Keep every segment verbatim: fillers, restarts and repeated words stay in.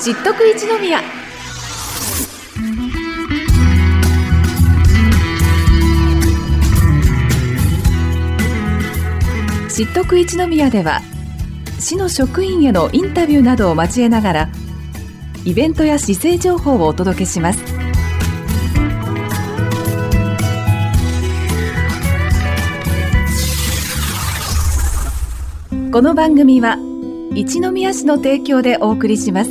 知っとく一宮。知っとく一宮では、市の職員へのインタビューなどを交えながらイベントや市政情報をお届けします。この番組は一宮市の提供でお送りします。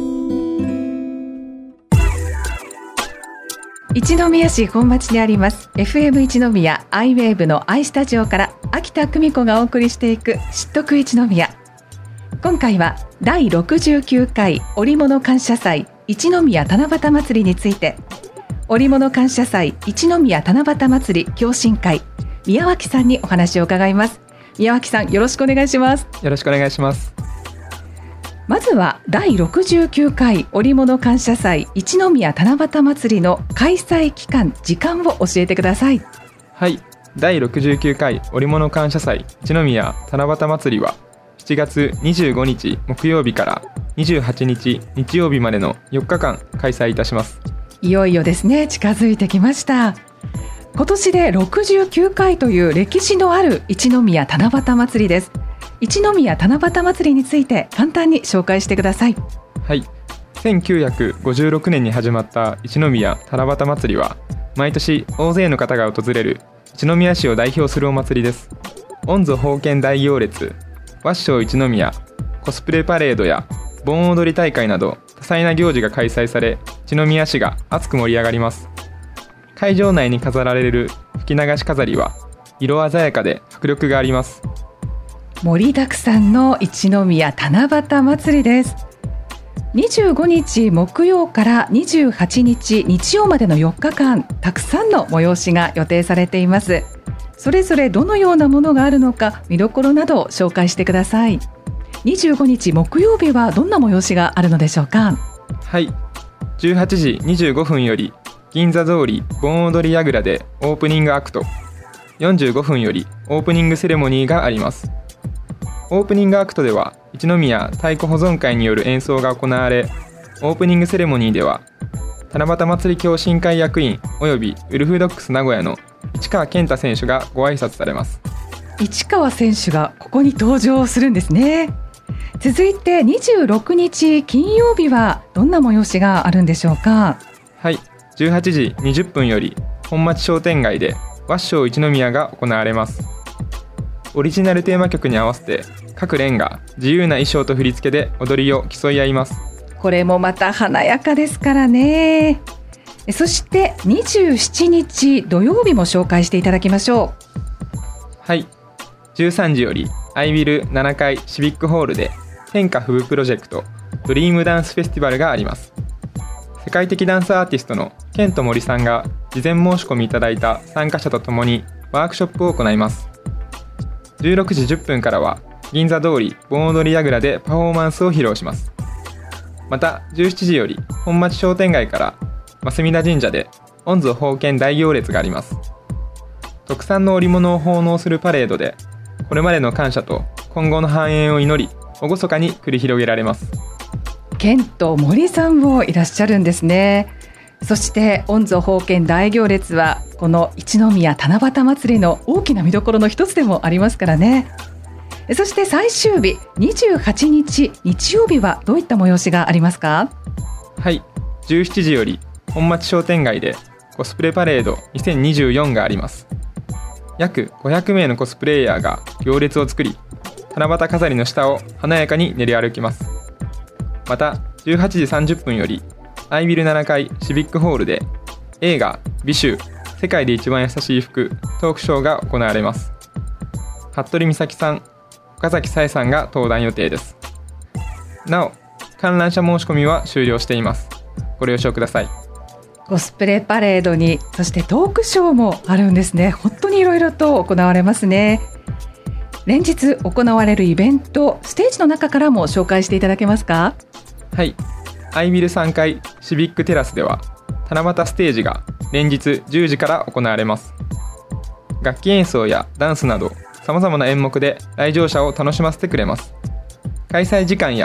一宮市本町にあります エフエム 一宮アイウェーブの アイスタジオから秋田久美子がお送りしていく知っとく一宮。今回はだいろくじゅうきゅうかい織物感謝祭一宮七夕まつりについて、織物感謝祭一宮七夕まつり共進会宮脇さんにお話を伺います。宮脇さん、よろしくお願いします。 よろしくお願いします。 まずはだいろくじゅうきゅうかい織物感謝祭一宮七夕まつりの開催期間、時間を教えてください。 はい、だいろくじゅうきゅうかい織物感謝祭一宮七夕まつりはしちがつにじゅうごにち木曜日からにじゅうはちにち日曜日までのよっかかん開催いたします。 いよいよですね、近づいてきました。今年でろくじゅうきゅうかいという歴史のある一宮七夕まつりです。一宮七夕まつりについて簡単に紹介してください。 はい、せんきゅうひゃくごじゅうろくねんに始まった一宮七夕まつりは毎年大勢の方が訪れる一宮市を代表するお祭りです。御祖宝剣大行列、わっしょう一宮、コスプレパレードや盆踊り大会など多彩な行事が開催され、一宮市が熱く盛り上がります。会場内に飾られる吹き流し飾りは色鮮やかで迫力があります。 盛りだくさんの一宮七夕まつりです。にじゅうごにち木曜からにじゅうはちにち日曜までのよっかかん、たくさんの催しが予定されています。それぞれどのようなものがあるのか、見どころなどを紹介してください。にじゅうごにち木曜日はどんな催しがあるのでしょうか。 はい、じゅうはちじにじゅうごふんより銀座通り盆踊り櫓でオープニングアクト、よんじゅうごふんよりオープニングセレモニーがあります。オープニングアクトでは一宮太鼓保存会による演奏が行われ、オープニングセレモニーでは七夕まつり共進会役員およびウルフドッグス名古屋の市川健太選手がご挨拶されます。 市川選手がここに登場するんですね。続いてにじゅうろくにち金曜日はどんな催しがあるんでしょうか。 はい、じゅうはちじにじゅっぷんより本町商店街でわっしょう一宮が行われます。オリジナルテーマ曲に合わせて各連が自由な衣装と振り付けで踊りを競い合います。 これもまた華やかですからね。そしてにじゅうしちにち土曜日も紹介していただきましょう。 はい、じゅうさんじよりアイビルななかいシビックホールで天下富舞プロジェクトドリームダンスフェスティバルがあります。世界的ダンスアーティストのケントモリさんが事前申し込みいただいた参加者とともにワークショップを行います。じゅうろくじじゅっぷんからは銀座通り盆踊り櫓でパフォーマンスを披露します。またじゅうしちじより本町商店街から増田神社で御祖宝剣大行列があります。特産の織物を奉納するパレードで、これまでの感謝と今後の繁栄を祈り、厳かに繰り広げられます。 ケント森さんもいらっしゃるんですね。そして御祖宝剣大行列はこの一宮七夕まつりの大きな見どころの一つでもありますからね。そして最終日にじゅうはちにち日曜日はどういった催しがありますか。 はい、じゅうしちじより本町商店街でコスプレパレードにせんにじゅうよんがあります。約ごひゃくめいのコスプレイヤーが行列を作り、七夕飾りの下を華やかに練り歩きます。またじゅうはちじさんじゅっぷんよりアイビルななかいシビックホールで映画美醜世界で一番優しい服トークショーが行われます。服部美咲さん、岡崎紗恵さんが登壇予定です。なお観覧者申し込みは終了しています。ご了承ください。 コスプレパレードに、そしてトークショーもあるんですね。本当にいろいろと行われますね。連日行われるイベント、ステージの中からも紹介していただけますか。 はい、アイビルさんかいシビックテラスでは七夕ステージが連日じゅうじから行われます。楽器演奏やダンスなどさまざまな演目で来場者を楽しませてくれます。開催時間や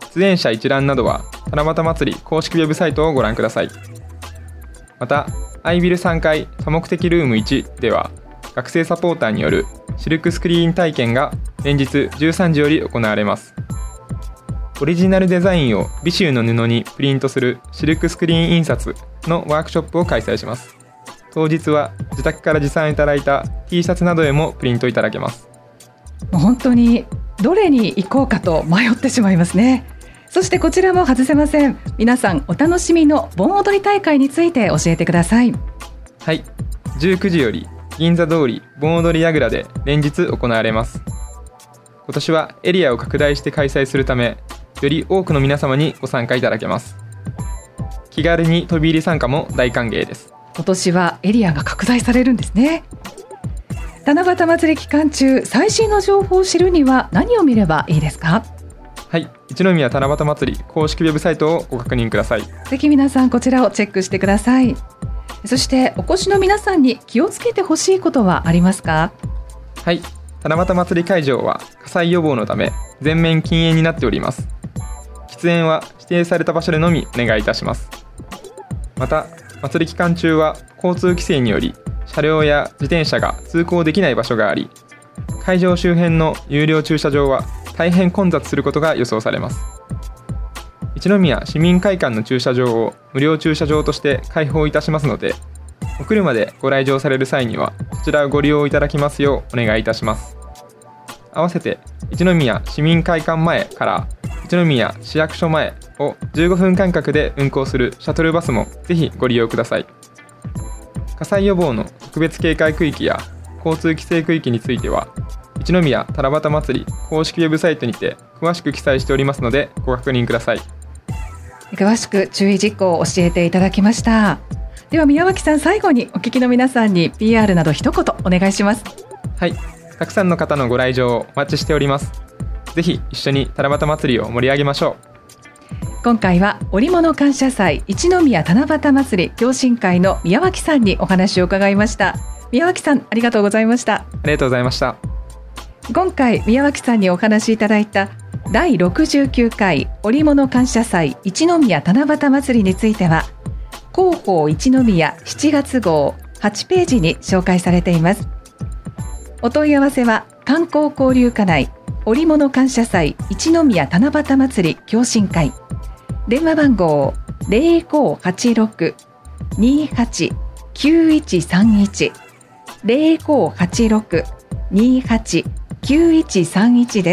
出演者一覧などは七夕祭り公式ウェブサイトをご覧ください。また、アイビルさんかい多目的ルームいちでは、学生サポーターによるシルクスクリーン体験が連日じゅうさんじより行われます。オリジナルデザインを美繍の布にプリントするシルクスクリーン印刷のワークショップを開催します。当日は自宅から持参いただいた T シャツなどへもプリントいただけます。 もう本当にどれに行こうかと迷ってしまいますね。そしてこちらも外せません。皆さんお楽しみの盆踊り大会について教えてください。 はい、じゅうくじより銀座通り盆踊り櫓で連日行われます。今年はエリアを拡大して開催するため、より多くの皆様にご参加いただけます。気軽に飛び入り参加も大歓迎です。 今年はエリアが拡大されるんですね。七夕祭り期間中、最新の情報を知るには何を見ればいいですか？ はい、一宮七夕祭り公式ウェブサイトをご確認ください。 ぜひ皆さんこちらをチェックしてください。そしてお越しの皆さんに気をつけてほしいことはありますか？ はい、七夕祭り会場は火災予防のため全面禁煙になっております。喫煙は指定された場所でのみお願いいたします。また、祭り期間中は交通規制により車両や自転車が通行できない場所があり、会場周辺の有料駐車場は大変混雑することが予想されます。一宮市民会館の駐車場を無料駐車場として開放いたしますので、お車でご来場される際にはそちらをご利用いただきますようお願いいたします。合わせて一宮市民会館前から一宮市役所前をじゅうごふん間隔で運行するシャトルバスもぜひご利用ください。火災予防の特別警戒区域や交通規制区域については、一宮七夕祭り公式ウェブサイトにて詳しく記載しておりますのでご確認ください。 詳しく注意事項を教えていただきました。では宮脇さん、最後にお聞きの皆さんに ピーアール など一言お願いします。 はい、たくさんの方のご来場をお待ちしております。ぜひ一緒に七夕祭りを盛り上げましょう。 今回は織物感謝祭一宮七夕祭り共進会の宮脇さんにお話を伺いました。宮脇さん、ありがとうございました。 ありがとうございました。 今回宮脇さんにお話いただいただいろくじゅうきゅうかい織物感謝祭一宮七夕祭りについては、広報一宮しちがつ号はちページに紹介されています。お問い合わせは観光交流課内織物感謝祭一宮七夕祭り共進会、電話番号 ゼロごはちろく にはち きゅういちさんいち ゼロごはちろく にはち きゅういちさんいちです。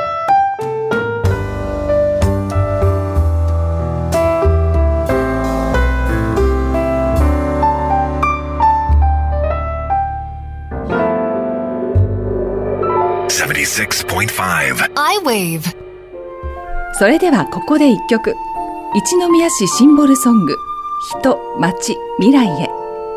ななじゅうろくてんご アイウェーブ。 それではここで一曲、一宮市シンボルソング、人、町、未来へ。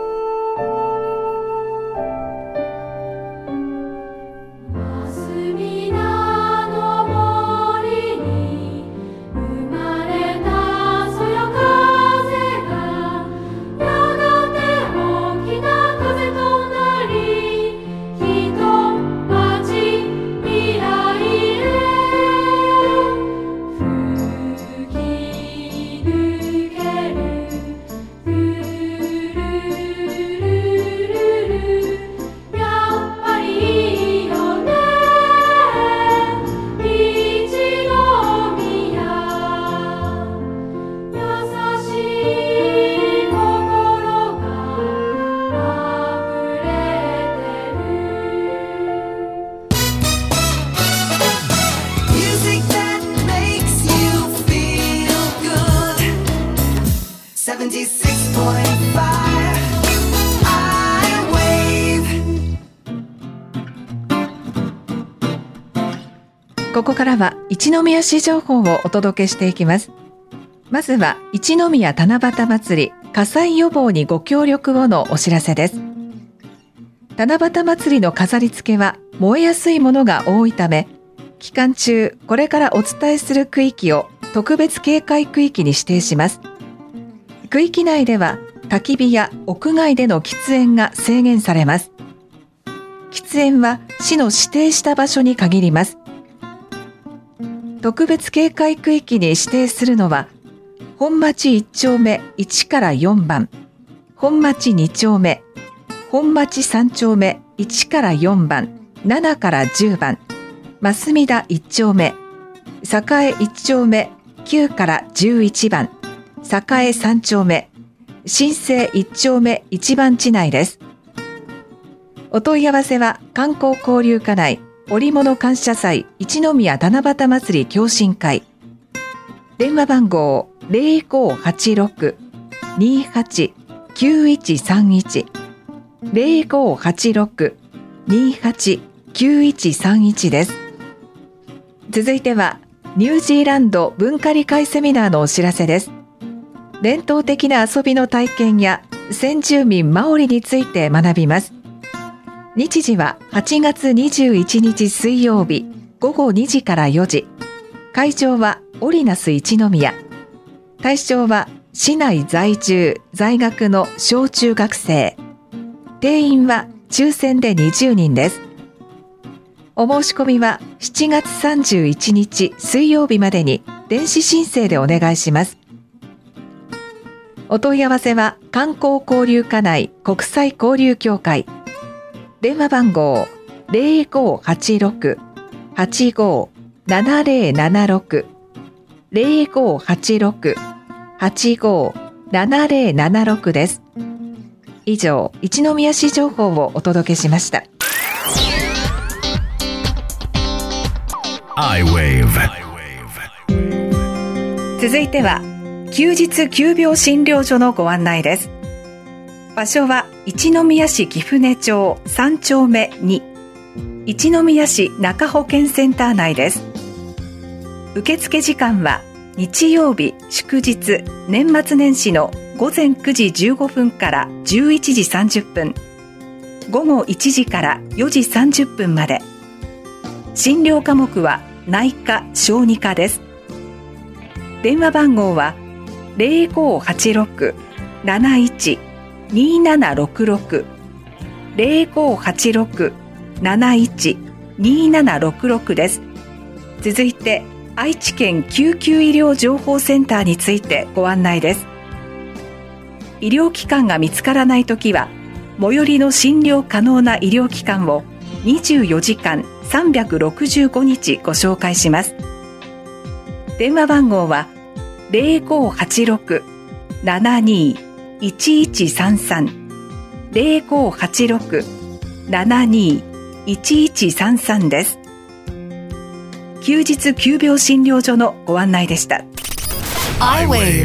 ここからは一宮市情報をお届けしていきます。まずは一宮七夕祭り火災予防にご協力をのお知らせです。七夕祭りの飾り付けは燃えやすいものが多いため、期間中これからお伝えする区域を特別警戒区域に指定します。区域内では焚き火や屋外での喫煙が制限されます。喫煙は市の指定した場所に限ります。 特別警戒区域に指定するのは、本町いっ丁目いちからよんばん、本町に丁目、本町さん丁目いちからよんばん、ななからじゅうばん、増田いっ丁目、栄いち丁目きゅうからじゅういちばん、栄さん丁目、新生いち丁目いち番地内です。お問い合わせは観光交流課内織物感謝祭一宮七夕祭り共進会。電話番号 ゼロごはちろく にはち きゅういちさんいち ゼロごはちろく にはち きゅういちさんいち です。続いてはニュージーランド文化理解セミナーのお知らせです。伝統的な遊びの体験や先住民マオリについて学びます。日時ははちがつにじゅういちにち水曜日ごごにじからよじ。会場はオリナス一宮。対象は市内在住在学の小中学生。定員は抽選でにじゅうにんです。お申し込みはしちがつさんじゅういちにち水曜日までに電子申請でお願いします。お問い合わせは観光交流課内国際交流協会。電話番号 ゼロごはちろく はちごななゼロななろく ゼロごはちろく はちごななゼロななろく です。以上、一宮市情報をお届けしました。 アイウェーブ。 続いては休日急病診療所のご案内です。場所は一宮市貴船町さん丁目に、一宮市中保健センター内です。受付時間は日曜日、祝日、年末年始のごぜんくじじゅうごふんからじゅういちじさんじゅっぷん、ごごいちじからよじさんじゅっぷんまで。診療科目は内科・小児科です。電話番号はゼロごはちろく なないち にななろくろく ゼロごはちろく なないち にななろくろく です。続いて愛知県救急医療情報センターについてご案内です。医療機関が見つからないときは、最寄りの診療可能な医療機関をにじゅうよじかんさんびゃくろくじゅうごにちご紹介します。電話番号はゼロごはちろく ななにいちいちさんさん ゼロごはちろく ななにいちいちさんさん です。休日急病診療所のご案内でした。 アイウェー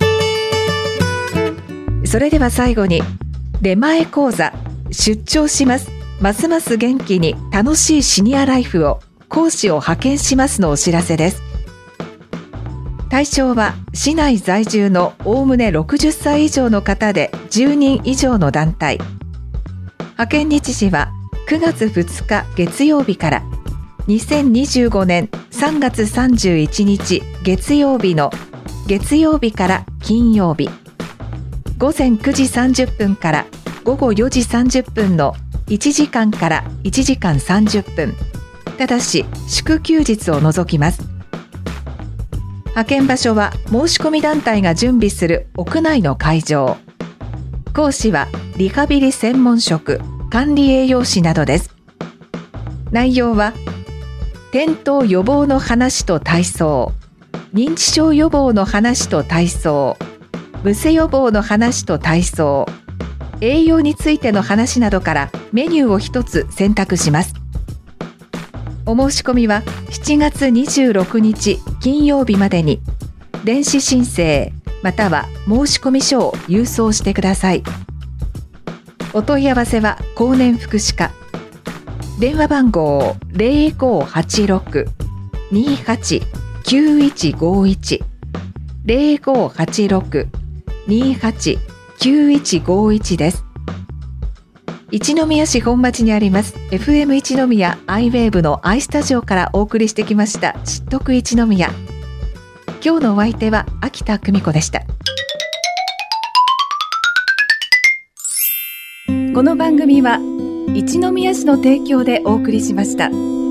ブ。それでは最後に出前講座出張します、ますます元気に楽しいシニアライフを講師を派遣しますのお知らせです。対象は市内在住のおおむねろくじゅっさい以上の方でじゅうにん以上の団体。派遣日時はくがつふつか月曜日からにせんにじゅうごねんさんがつさんじゅういちにち月曜日の月曜日から金曜日、ごぜんくじさんじゅっぷんからごごよじさんじゅっぷんのいちじかんからいちじかんさんじゅっぷん、ただし祝休日を除きます。派遣場所は申し込み団体が準備する屋内の会場。講師はリハビリ専門職、管理栄養士などです。内容は転倒予防の話と体操、認知症予防の話と体操、むせ予防の話と体操、栄養についての話などからメニューを一つ選択します。お申し込みはしちがつにじゅうろくにち金曜日までに電子申請または申し込み書を郵送してください。お問い合わせは高年福祉課。電話番号ゼロごはちろく にはち きゅういちごいち ゼロごはちろく にはち きゅういちごいち です。一宮市本町にあります エフエム 一宮アイウェーブのアイスタジオからお送りしてきました知っとく一宮。今日のお相手は秋田久美子でした。この番組は一宮市の提供でお送りしました。